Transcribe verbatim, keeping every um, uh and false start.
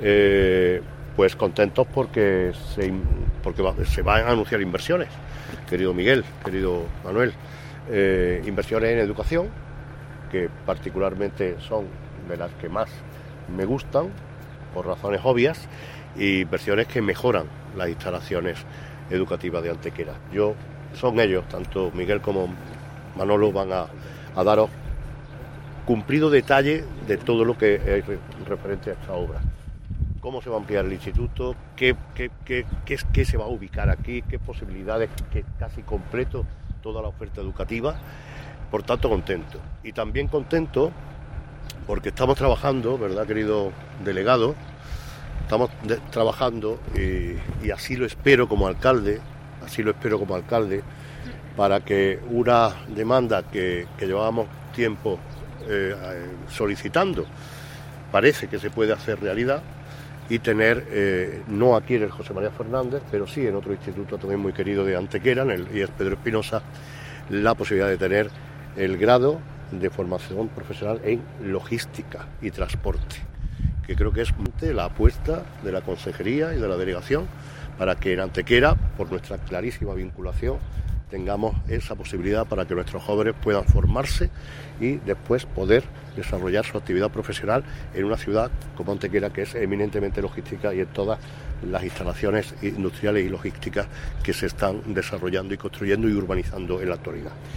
eh, pues contentos porque se, porque va, se van a anunciar inversiones, querido Miguel, querido Manuel, eh, inversiones en educación, que particularmente son de las que más me gustan, por razones obvias, y inversiones que mejoran las instalaciones educativas de Antequera. Yo, son ellos, tanto Miguel como Manolo, van a, a daros cumplido detalle de todo lo que es referente a esta obra. Cómo se va a ampliar el instituto, qué, qué, qué, qué, qué se va a ubicar aquí, qué posibilidades, que casi completo toda la oferta educativa. Por tanto, contento. Y también contento porque estamos trabajando, ¿verdad, querido delegado? Estamos de, trabajando y, y así lo espero como alcalde, así lo espero como alcalde, para que una demanda que, que llevábamos tiempo eh, solicitando, parece que se puede hacer realidad, y tener, eh, no aquí en el José María Fernández, pero sí en otro instituto también muy querido de Antequera, en el I E S Pedro Espinosa, la posibilidad de tener el grado de formación profesional en logística y transporte, que creo que es la apuesta de la consejería y de la delegación para que en Antequera, por nuestra clarísima vinculación, tengamos esa posibilidad para que nuestros jóvenes puedan formarse y después poder desarrollar su actividad profesional en una ciudad como Antequera, que es eminentemente logística, y en todas las instalaciones industriales y logísticas que se están desarrollando y construyendo y urbanizando en la actualidad.